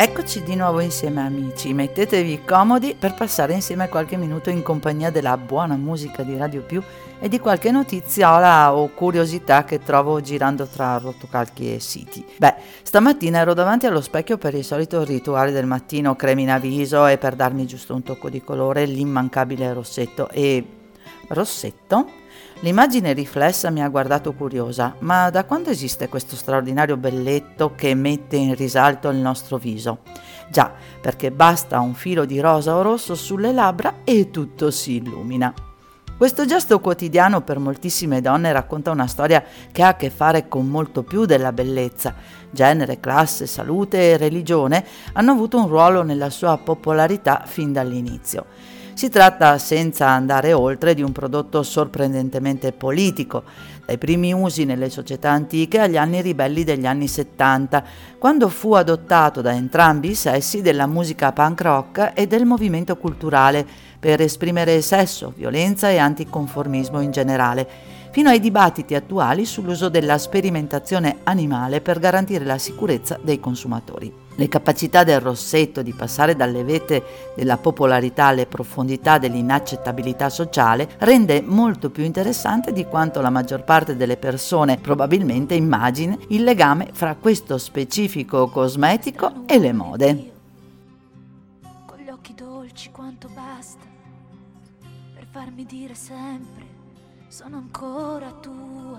Eccoci di nuovo insieme amici, mettetevi comodi per passare insieme qualche minuto in compagnia della buona musica di Radio Più e di qualche notiziola o curiosità che trovo girando tra rotocalchi e siti. Stamattina ero davanti allo specchio per il solito rituale del mattino, cremina viso e per darmi giusto un tocco di colore l'immancabile rossetto e... Rossetto? L'immagine riflessa mi ha guardato curiosa, ma da quando esiste questo straordinario belletto che mette in risalto il nostro viso? Già, perché basta un filo di rosa o rosso sulle labbra e tutto si illumina. Questo gesto quotidiano per moltissime donne racconta una storia che ha a che fare con molto più della bellezza. Genere, classe, salute e religione hanno avuto un ruolo nella sua popolarità fin dall'inizio. Si tratta, senza andare oltre, di un prodotto sorprendentemente politico, dai primi usi nelle società antiche agli anni ribelli degli anni 70, quando fu adottato da entrambi i sessi della musica punk rock e del movimento culturale per esprimere sesso, violenza e anticonformismo in generale, fino ai dibattiti attuali sull'uso della sperimentazione animale per garantire la sicurezza dei consumatori. Le capacità del rossetto di passare dalle vette della popolarità alle profondità dell'inaccettabilità sociale rende molto più interessante di quanto la maggior parte delle persone probabilmente immagini il legame fra questo specifico cosmetico e le mode. Con gli occhi dolci quanto basta per farmi dire sempre sono ancora tua,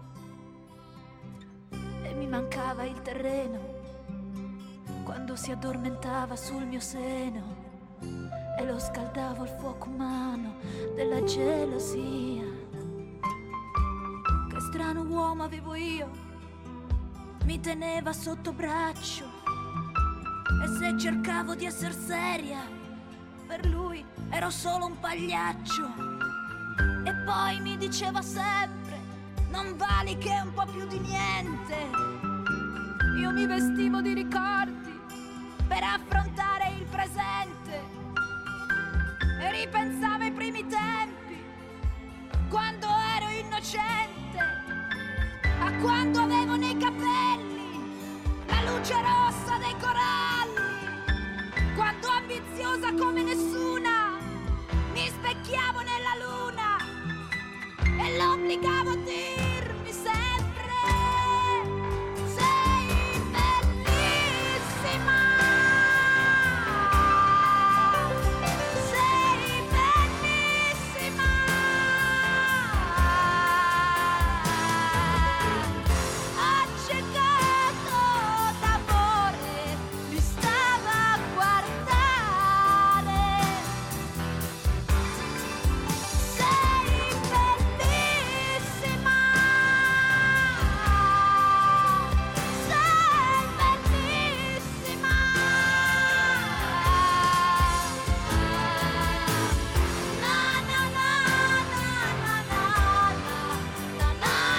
e mi mancava il terreno quando si addormentava sul mio seno e lo scaldavo al fuoco umano della gelosia. Che strano uomo avevo io, mi teneva sotto braccio, e se cercavo di essere seria, per lui ero solo un pagliaccio. E poi mi diceva sempre, non vali che un po' più di niente. Io mi vestivo di ricordi per affrontare il presente e ripensavo ai primi tempi, quando ero innocente, a quando avevo nei capelli la luce rossa dei coralli, quando ambiziosa come nessuna mi specchiavo nella luna e l'obbligavo a dirmi sempre sei bellissima, sei bellissima. Accecato d'amore mi stava a guardare. Sei bellissima, sei bellissima. Na na na na na na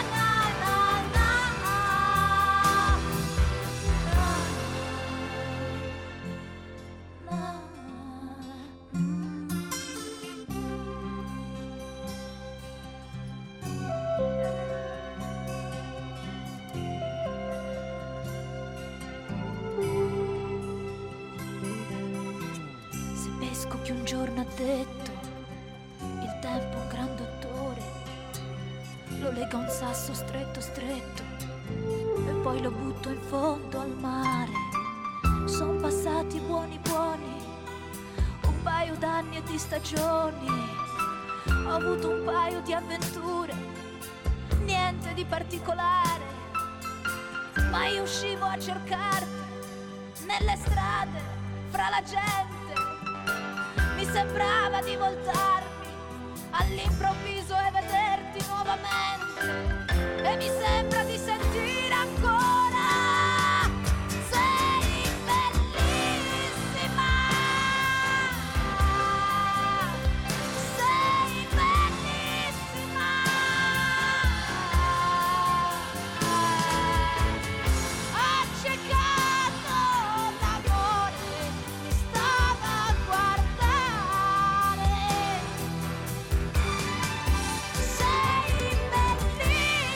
Se pesco che un giorno ha detto il tempo è un gran dottore, lo lega a un sasso stretto stretto e poi lo butto in fondo al mare. Son passati buoni buoni un paio d'anni e di stagioni, ho avuto un paio di avventure, niente di particolare, ma io uscivo a cercarti nelle strade, fra la gente. Mi sembrava di voltarmi all'improvviso e vederti nuovamente, e mi sembra di sentire ancora sei bellissima, sei bellissima. Accecato d'amore mi stava a guardare. Sei bellissima.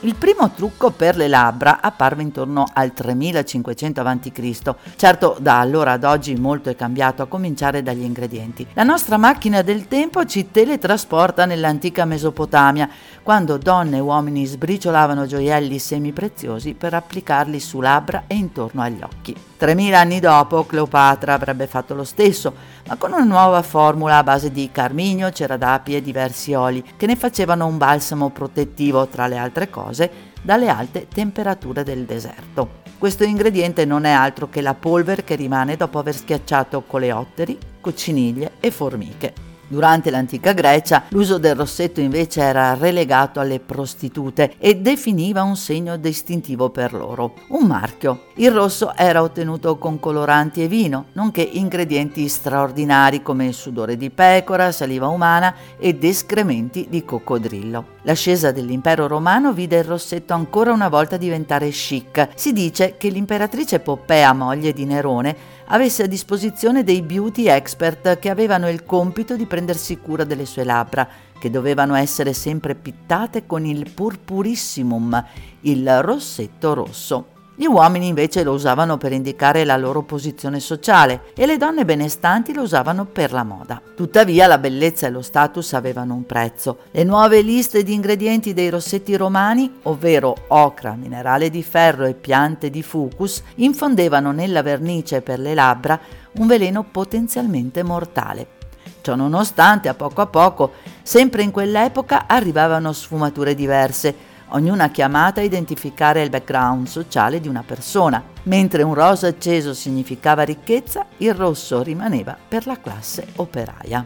Il primo trucco per le labbra apparve intorno al 3500 a.C. Certo, da allora ad oggi molto è cambiato, a cominciare dagli ingredienti. La nostra macchina del tempo ci teletrasporta nell'antica Mesopotamia, quando donne e uomini sbriciolavano gioielli semipreziosi per applicarli su labbra e intorno agli occhi. 3000 anni dopo Cleopatra avrebbe fatto lo stesso, ma con una nuova formula a base di carminio, ceradapi e diversi oli, che ne facevano un balsamo protettivo, tra le altre cose, dalle alte temperature del deserto. Questo ingrediente non è altro che la polvere che rimane dopo aver schiacciato coleotteri, cocciniglie e formiche. Durante l'antica Grecia l'uso del rossetto invece era relegato alle prostitute e definiva un segno distintivo per loro, un marchio. Il rosso era ottenuto con coloranti e vino, nonché ingredienti straordinari come sudore di pecora, saliva umana ed escrementi di coccodrillo. L'ascesa dell'impero romano vide il rossetto ancora una volta diventare chic. Si dice che l'imperatrice Poppea, moglie di Nerone, avesse a disposizione dei beauty expert che avevano il compito di prendersi cura delle sue labbra, che dovevano essere sempre pittate con il purpurissimum, il rossetto rosso. Gli uomini invece lo usavano per indicare la loro posizione sociale e le donne benestanti lo usavano per la moda. Tuttavia la bellezza e lo status avevano un prezzo. Le nuove liste di ingredienti dei rossetti romani, ovvero ocra, minerale di ferro e piante di fucus, infondevano nella vernice per le labbra un veleno potenzialmente mortale. Ciò nonostante, a poco, sempre in quell'epoca arrivavano sfumature diverse, ognuna chiamata a identificare il background sociale di una persona. Mentre un rosa acceso significava ricchezza, il rosso rimaneva per la classe operaia.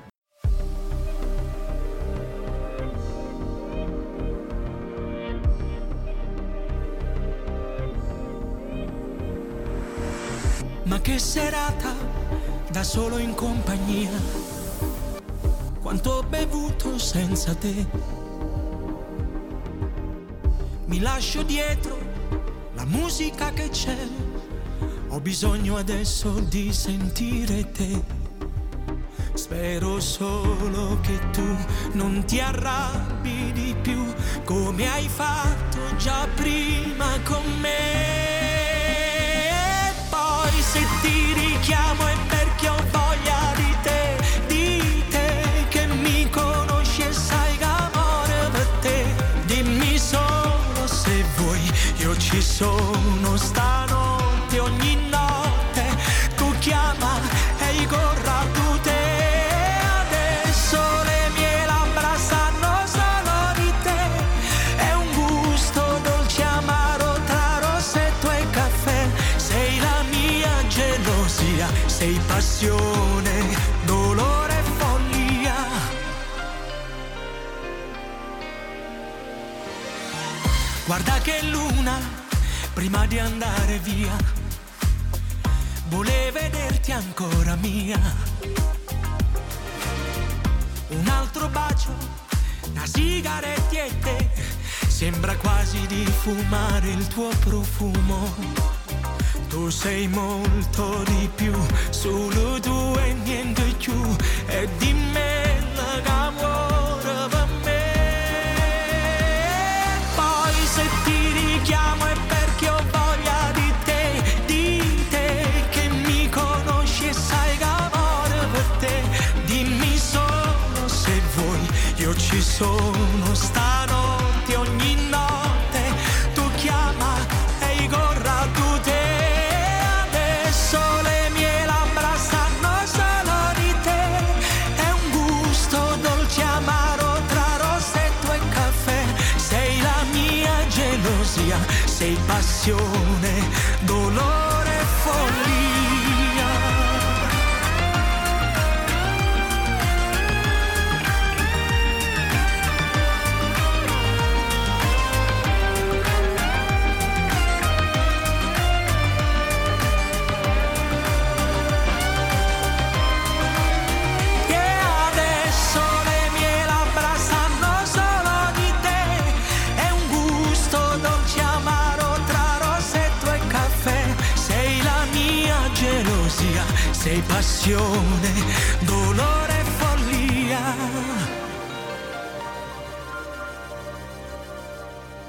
Ma che serata, da solo in compagnia, quanto ho bevuto senza te. Mi lascio dietro la musica che c'è, ho bisogno adesso di sentire te. Spero solo che tu non ti arrabbi di più, come hai fatto già prima con me. E poi se ti richiamo è perché ho voglia di te, che mi conosci e sai che amore per te. Dimmi solo se vuoi, io ci sono stanotte, ogni notte tu chiama e io corro a te. Adesso le mie labbra sanno solo di te, è un gusto dolce amaro tra rossetto e caffè. Sei la mia gelosia, sei passione, dolore e follia. Guarda che luna, prima di andare via, vuole vederti ancora mia. Un altro bacio, una sigaretta e te, sembra quasi di fumare il tuo profumo. Tu sei molto di più, solo tu e niente più, e di me l'amore per me. Se ti richiamo è perché ho voglia di te, che mi conosci e sai che amore per te. Dimmi solo se vuoi, io ci sono stanotte, ogni notte tu chiama e io corro a te. Adesso le mie labbra sanno solo di te, è un gusto dolce amaro tra rossetto e caffè. Sei la mia gelosia, sei passione, dolore e follia. Sei passione, dolore e follia.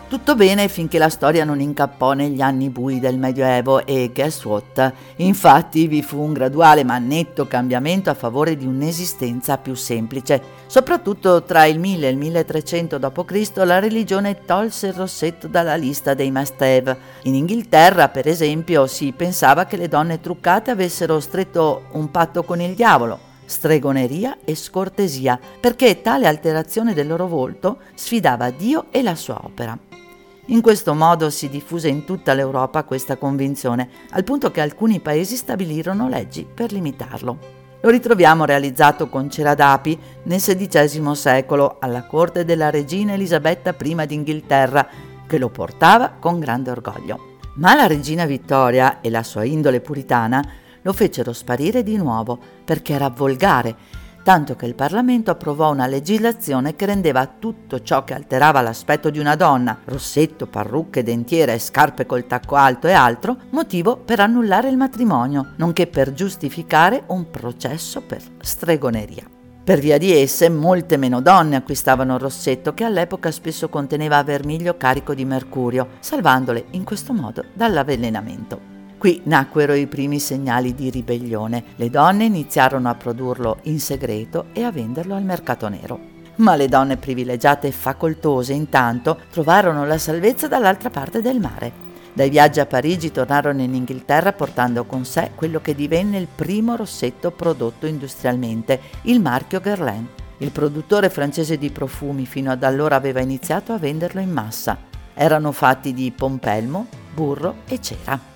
Tutto bene finché la storia non incappò negli anni bui del Medioevo e guess what? Infatti vi fu un graduale ma netto cambiamento a favore di un'esistenza più semplice. Soprattutto tra il 1000 e il 1300 d.C. la religione tolse il rossetto dalla lista dei must-have. In Inghilterra, per esempio, si pensava che le donne truccate avessero stretto un patto con il diavolo, stregoneria e scortesia, perché tale alterazione del loro volto sfidava Dio e la sua opera. In questo modo si diffuse in tutta l'Europa questa convinzione, al punto che alcuni paesi stabilirono leggi per limitarlo. Lo ritroviamo realizzato con cera d'api nel XVI secolo alla corte della regina Elisabetta I d'Inghilterra, che lo portava con grande orgoglio. Ma la regina Vittoria e la sua indole puritana lo fecero sparire di nuovo perché era volgare, tanto che il Parlamento approvò una legislazione che rendeva tutto ciò che alterava l'aspetto di una donna, rossetto, parrucche, dentiera e scarpe col tacco alto e altro, motivo per annullare il matrimonio, nonché per giustificare un processo per stregoneria. Per via di esse, molte meno donne acquistavano il rossetto, che all'epoca spesso conteneva vermiglio carico di mercurio, salvandole in questo modo dall'avvelenamento. Qui nacquero i primi segnali di ribellione. Le donne iniziarono a produrlo in segreto e a venderlo al mercato nero. Ma le donne privilegiate e facoltose, intanto, trovarono la salvezza dall'altra parte del mare. Dai viaggi a Parigi tornarono in Inghilterra portando con sé quello che divenne il primo rossetto prodotto industrialmente, il marchio Guerlain. Il produttore francese di profumi fino ad allora aveva iniziato a venderlo in massa. Erano fatti di pompelmo, burro e cera.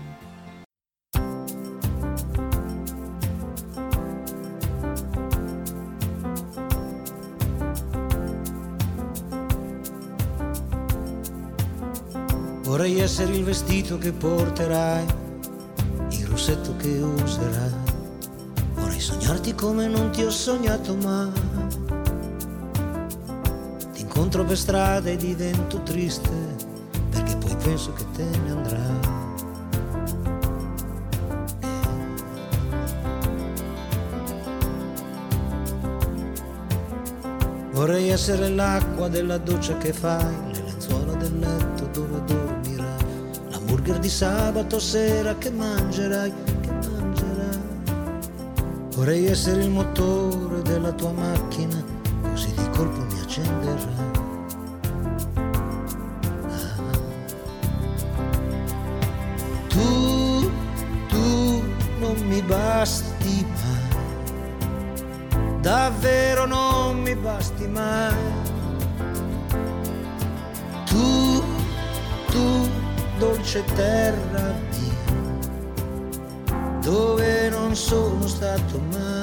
Vorrei essere il vestito che porterai, il rossetto che userai. Vorrei sognarti come non ti ho sognato mai. Ti incontro per strada e divento triste, perché poi penso che te ne andrai. Vorrei essere l'acqua della doccia che fai, le lenzuola del letto dove dormirai, l'hamburger di sabato sera che mangerai. Vorrei essere il motore della tua macchina, così di colpo mi accenderai. Tu non mi basti mai, davvero non mi basti mai. Tu, dolce terra mia, dove non sono stato mai.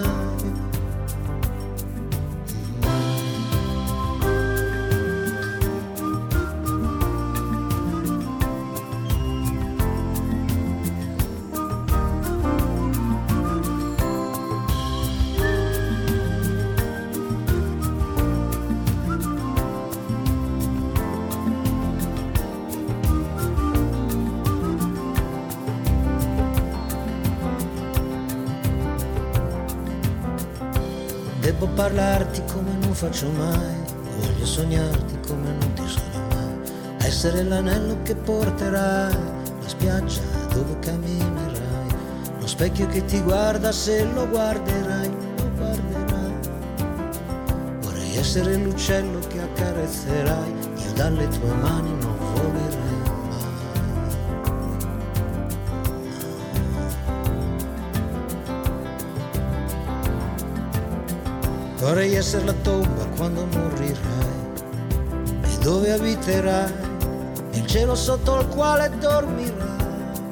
Devo parlarti come non faccio mai, voglio sognarti come non ti sogno mai, essere l'anello che porterai, la spiaggia dove camminerai, lo specchio che ti guarda se lo guarderai. Vorrei essere l'uccello che accarezzerai, io dalle tue mani non volerei. Vorrei essere la tomba quando morirai e dove abiterai, il cielo sotto il quale dormirai.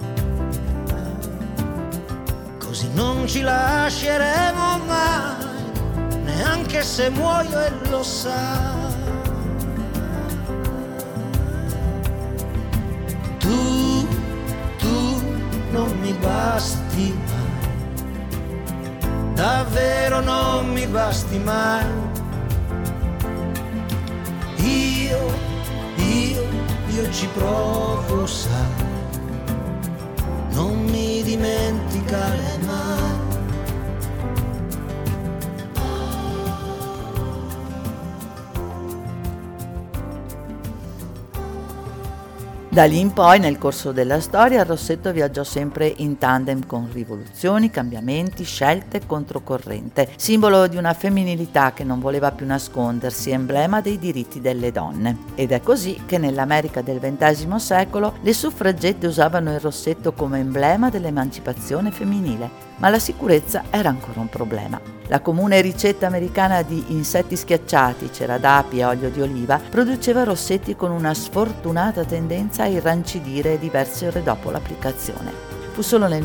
Così non ci lasceremo mai, neanche se muoio e lo sai. Tu non mi basti mai, davvero non mi basti mai. Io ci provo, sai, non mi dimenticare mai. Da lì in poi, nel corso della storia, il Rossetto viaggiò sempre in tandem con rivoluzioni, cambiamenti, scelte controcorrente, simbolo di una femminilità che non voleva più nascondersi, emblema dei diritti delle donne. Ed è così che nell'America del XX secolo le suffragette usavano il rossetto come emblema dell'emancipazione femminile. Ma la sicurezza era ancora un problema. La comune ricetta americana di insetti schiacciati, cera d'api e olio di oliva produceva rossetti con una sfortunata tendenza a irrancidire diverse ore dopo l'applicazione. Fu solo nel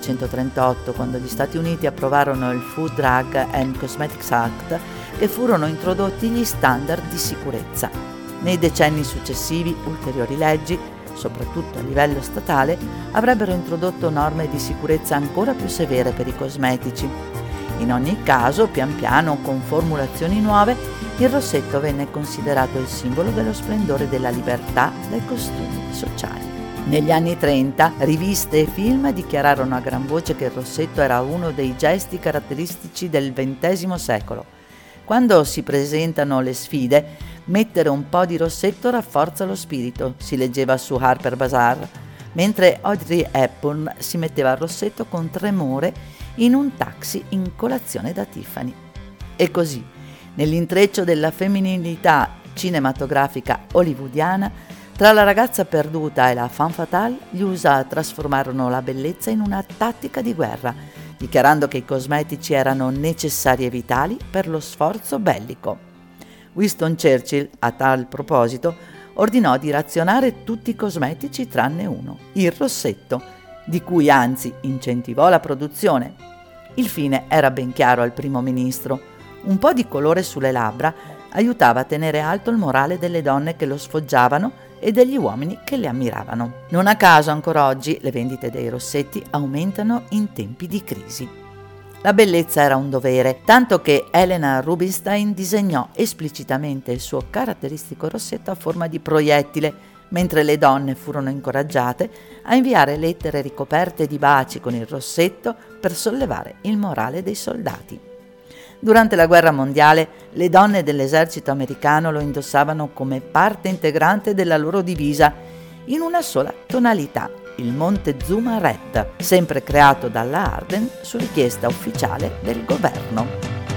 1938, quando gli Stati Uniti approvarono il Food, Drug and Cosmetics Act, che furono introdotti gli standard di sicurezza. Nei decenni successivi, ulteriori leggi, soprattutto a livello statale, avrebbero introdotto norme di sicurezza ancora più severe per i cosmetici. In ogni caso, pian piano, con formulazioni nuove, il rossetto venne considerato il simbolo dello splendore della libertà dai costumi sociali. Negli anni 30, riviste e film dichiararono a gran voce che il rossetto era uno dei gesti caratteristici del XX secolo. Quando si presentano le sfide, mettere un po' di rossetto rafforza lo spirito, si leggeva su Harper Bazaar, mentre Audrey Hepburn si metteva il rossetto con tremore in un taxi in colazione da Tiffany. E così, nell'intreccio della femminilità cinematografica hollywoodiana, tra la ragazza perduta e la femme fatale, gli USA trasformarono la bellezza in una tattica di guerra, dichiarando che i cosmetici erano necessari e vitali per lo sforzo bellico. Winston Churchill, a tal proposito, ordinò di razionare tutti i cosmetici tranne uno, il rossetto, di cui anzi incentivò la produzione. Il fine era ben chiaro al primo ministro. Un po' di colore sulle labbra aiutava a tenere alto il morale delle donne che lo sfoggiavano e degli uomini che le ammiravano. Non a caso ancora oggi le vendite dei rossetti aumentano in tempi di crisi. La bellezza era un dovere, tanto che Helena Rubinstein disegnò esplicitamente il suo caratteristico rossetto a forma di proiettile, mentre le donne furono incoraggiate a inviare lettere ricoperte di baci con il rossetto per sollevare il morale dei soldati. Durante la guerra mondiale, le donne dell'esercito americano lo indossavano come parte integrante della loro divisa, in una sola tonalità, il Montezuma Red, sempre creato dalla Arden su richiesta ufficiale del governo.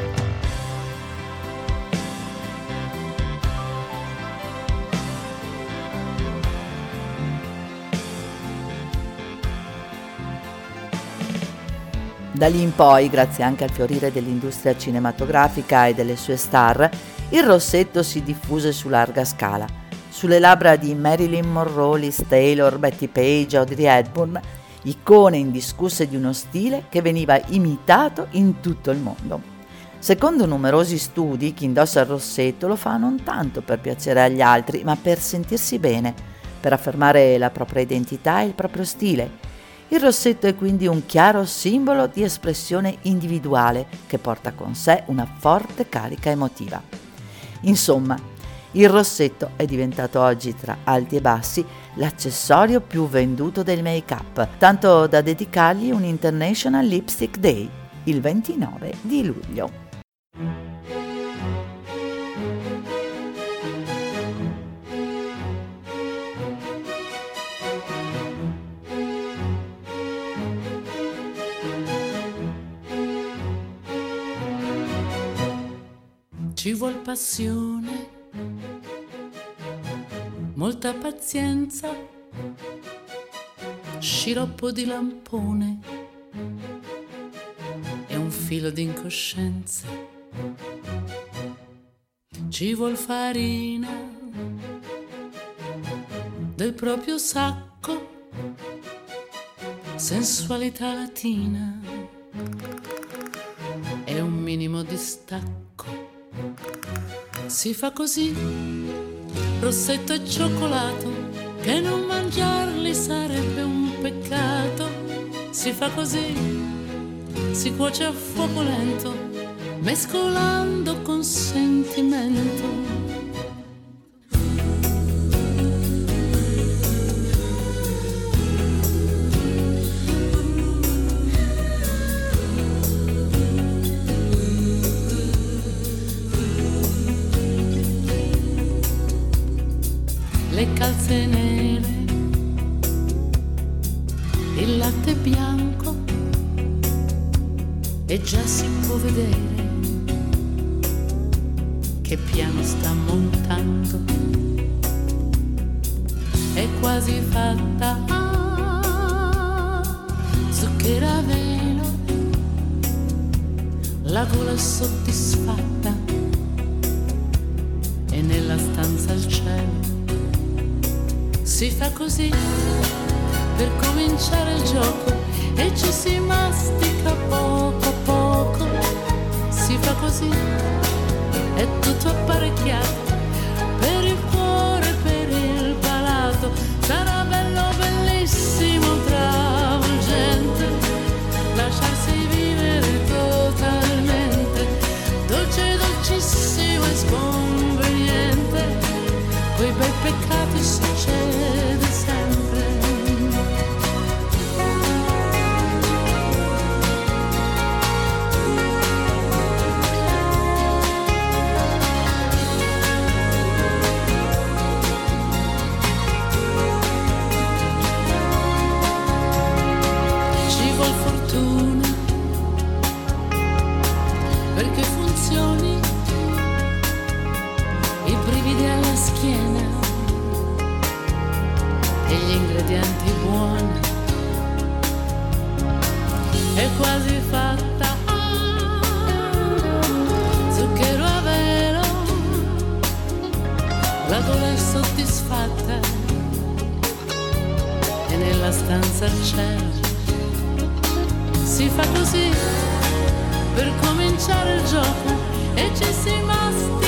Da lì in poi, grazie anche al fiorire dell'industria cinematografica e delle sue star, il rossetto si diffuse su larga scala. Sulle labbra di Marilyn Monroe, Liz Taylor, Betty Page, Audrey Hepburn, icone indiscusse di uno stile che veniva imitato in tutto il mondo. Secondo numerosi studi, chi indossa il rossetto lo fa non tanto per piacere agli altri, ma per sentirsi bene, per affermare la propria identità e il proprio stile. Il rossetto è quindi un chiaro simbolo di espressione individuale che porta con sé una forte carica emotiva. Insomma, il rossetto è diventato oggi, tra alti e bassi, l'accessorio più venduto del make-up, tanto da dedicargli un International Lipstick Day, il 29 di luglio. Ci vuol passione, molta pazienza, sciroppo di lampone e un filo di incoscienza. Ci vuol farina del proprio sacco, sensualità latina e un minimo di stacco. Si fa così, rossetto e cioccolato, che non mangiarli sarebbe un peccato. Si fa così, si cuoce a fuoco lento, mescolando con sentimento. Le calze nere il latte bianco e già si può vedere che piano sta montando, è quasi fatta, zucchero a velo, la gola è soddisfatta e nella stanza al cielo si fa così per cominciare il gioco e ci si mastica poco a poco, si fa così, è tutto apparecchiato per il cuore, per il palato, sarà bello, bellissimo, travolgente, lasciarsi vivere totalmente, dolce, dolcissimo e sconveniente, quei bei peccati succede sempre. Perché funzioni i brividi alla schiena e gli ingredienti buoni, è quasi fatta, zucchero a velo, la gola è soddisfatta e nella stanza al cielo si fa così per cominciare il gioco e ci si mastica